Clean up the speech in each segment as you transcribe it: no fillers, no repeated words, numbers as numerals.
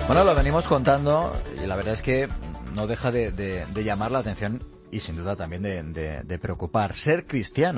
Bueno, lo venimos contando y la verdad es que no deja de llamar la atención y sin duda también de preocupar. Ser cristiano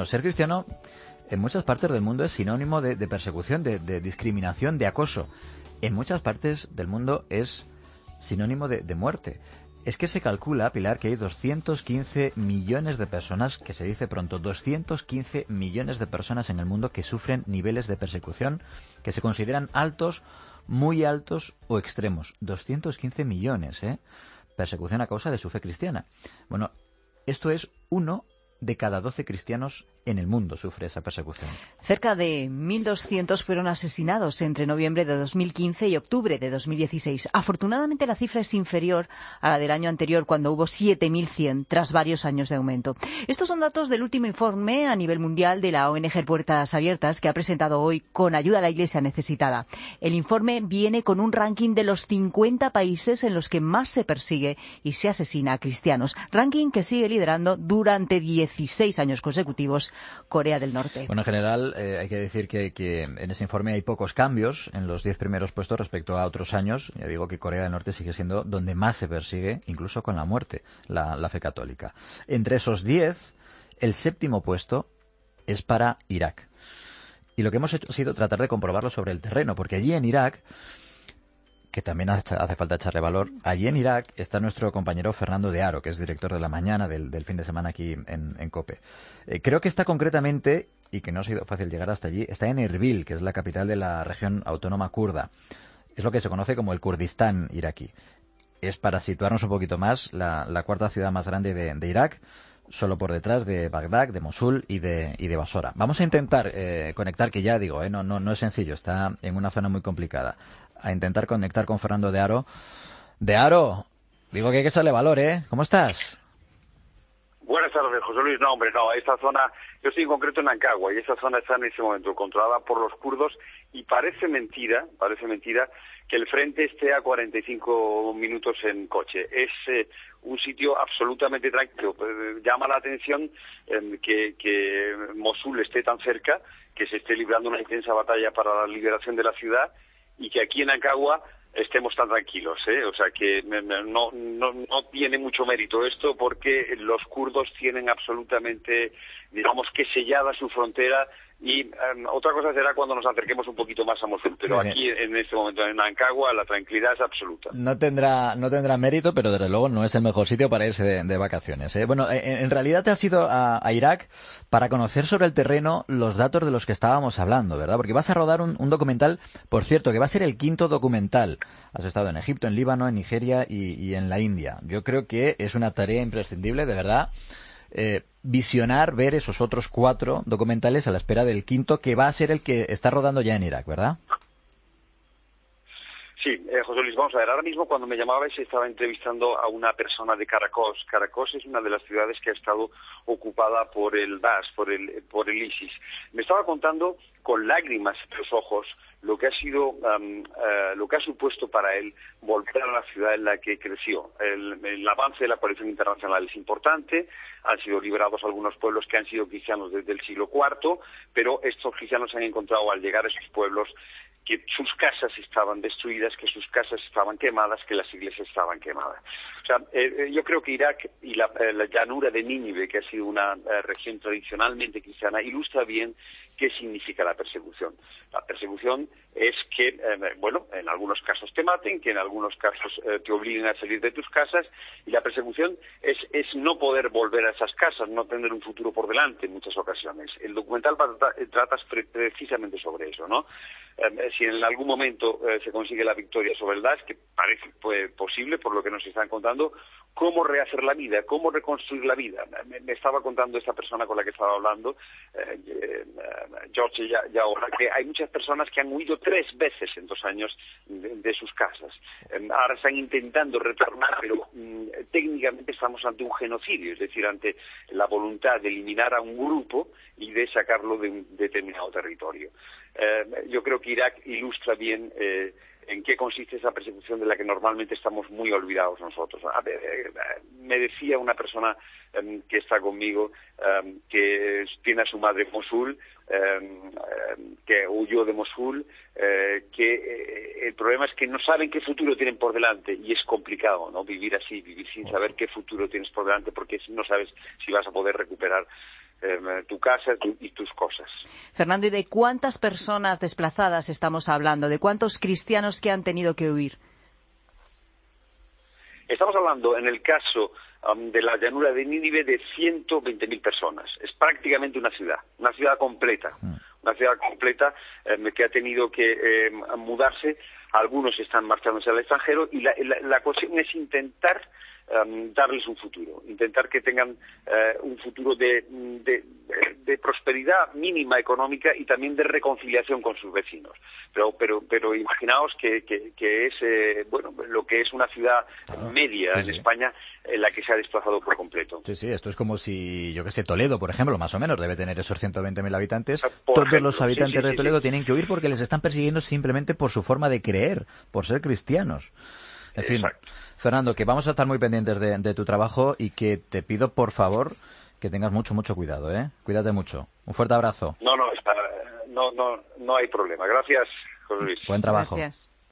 en muchas partes del mundo es sinónimo de persecución, de discriminación, de acoso. En muchas partes del mundo es sinónimo de muerte. Es que se calcula, Pilar, que hay 215 millones de personas, que se dice pronto, 215 millones de personas en el mundo que sufren niveles de persecución que se consideran altos, muy altos o extremos. 215 millones, ¿eh? Persecución a causa de su fe cristiana. Bueno, esto es 1 de cada 12 cristianos en el mundo sufre esa persecución. Cerca de 1.200 fueron asesinados entre noviembre de 2015 y octubre de 2016. Afortunadamente la cifra es inferior a la del año anterior, cuando hubo 7.100, tras varios años de aumento. Estos son datos del último informe a nivel mundial de la ONG Puertas Abiertas, que ha presentado hoy con ayuda a la Iglesia necesitada. El informe viene con un ranking de los 50 países en los que más se persigue y se asesina a cristianos. Ranking que sigue liderando durante 16 años consecutivos Corea del Norte. Bueno, en general hay que decir que en ese informe hay pocos cambios en los 10 primeros puestos respecto a otros años. Ya digo que Corea del Norte sigue siendo donde más se persigue, incluso con la muerte, la fe católica. Entre esos 10, el 7º puesto es para Irak. Y lo que hemos hecho ha sido tratar de comprobarlo sobre el terreno, porque allí en Irak, que también hace falta echarle valor, allí en Irak está nuestro compañero Fernando de Haro, que es director de La Mañana del fin de semana aquí en COPE. Creo que está concretamente, y que no ha sido fácil llegar hasta allí, está en Erbil, que es la capital de la región autónoma kurda. Es lo que se conoce como el Kurdistán iraquí. Es, para situarnos un poquito más, la cuarta ciudad más grande de Irak, solo por detrás de Bagdad, de Mosul y de Basora. Vamos a intentar conectar, que ya digo, no es sencillo, está en una zona muy complicada. A intentar conectar con Fernando de Haro. De Haro, digo que hay que echarle valor, ¿eh? ¿Cómo estás? Buenas tardes, José Luis. No, hombre, no. Esta zona, yo estoy en concreto en Ancagua, y esa zona está en ese momento controlada por los kurdos, y parece mentira que el frente esté a 45 minutos en coche. Es un sitio absolutamente tranquilo. Llama la atención que Mosul esté tan cerca, que se esté librando una intensa batalla para la liberación de la ciudad, y que aquí en Ancagua estemos tan tranquilos, ¿eh? O sea que no tiene mucho mérito esto, porque los kurdos tienen absolutamente, digamos, que sellada su frontera, y otra cosa será cuando nos acerquemos un poquito más a Mosul, pero sí. Aquí en este momento en Ancagua la tranquilidad es absoluta. No tendrá mérito, pero desde luego no es el mejor sitio para irse de vacaciones, ¿eh? Bueno, en realidad te has ido a Irak para conocer sobre el terreno los datos de los que estábamos hablando, ¿verdad? Porque vas a rodar un documental, por cierto, que va a ser el 5º documental. Has estado en Egipto, en Líbano, en Nigeria y en la India. Yo creo que es una tarea imprescindible, de verdad, ver esos otros 4 documentales a la espera del 5º, que va a ser el que está rodando ya en Irak, ¿verdad? Sí, José Luis, vamos a ver, ahora mismo cuando me llamabais estaba entrevistando a una persona de Caracos. Caracos es una de las ciudades que ha estado ocupada por el Daesh, por el ISIS. Me estaba contando con lágrimas en los ojos lo que ha sido, lo que ha supuesto para él volver a la ciudad en la que creció. El avance de la coalición internacional es importante, han sido liberados algunos pueblos que han sido cristianos desde el siglo IV, pero estos cristianos se han encontrado al llegar a esos pueblos que sus casas estaban destruidas, que sus casas estaban quemadas, que las iglesias estaban quemadas. O sea, yo creo que Irak y la llanura de Nínive, que ha sido una región tradicionalmente cristiana, ilustra bien qué significa la persecución. La persecución es que, en algunos casos te maten, que en algunos casos te obliguen a salir de tus casas, y la persecución es no poder volver a esas casas, no tener un futuro por delante en muchas ocasiones. El documental trata precisamente sobre eso, ¿no? Si en algún momento se consigue la victoria sobre el Daesh, que parece posible por lo que nos están contando, ¿cómo rehacer la vida? ¿Cómo reconstruir la vida? Me estaba contando esta persona con la que estaba hablando, George, ya ahora, que hay muchas personas que han huido 3 veces en 2 años de sus casas. Ahora están intentando retornar, pero técnicamente estamos ante un genocidio, es decir, ante la voluntad de eliminar a un grupo y de sacarlo de un determinado territorio. Yo creo que Irak ilustra bien en qué consiste esa persecución de la que normalmente estamos muy olvidados nosotros. Me decía una persona que está conmigo, que tiene a su madre en Mosul, que huyó de Mosul, que el problema es que no saben qué futuro tienen por delante, y es complicado, ¿no? Vivir así, vivir sin saber qué futuro tienes por delante, porque no sabes si vas a poder recuperar tu casa y tus cosas. Fernando, ¿y de cuántas personas desplazadas estamos hablando? ¿De cuántos cristianos que han tenido que huir? Estamos hablando, en el caso de la llanura de Nínive, de 120.000 personas. Es prácticamente una ciudad completa. Una ciudad completa que ha tenido que mudarse. Algunos están marchándose al extranjero, y la cuestión es intentar darles un futuro, intentar que tengan un futuro de prosperidad mínima económica y también de reconciliación con sus vecinos. Pero imaginaos que es lo que es una ciudad media en España, en la que se ha desplazado por completo. Sí, esto es como si, yo que sé, Toledo, por ejemplo, más o menos, debe tener esos 120.000 habitantes. Todos los habitantes de Toledo tienen que huir porque les están persiguiendo simplemente por su forma de creer, por ser cristianos. En fin, Fernando, que vamos a estar muy pendientes de tu trabajo, y que te pido, por favor, que tengas mucho cuidado, ¿eh? Cuídate mucho. Un fuerte abrazo. No hay problema. Gracias, José Luis. Buen trabajo. Gracias.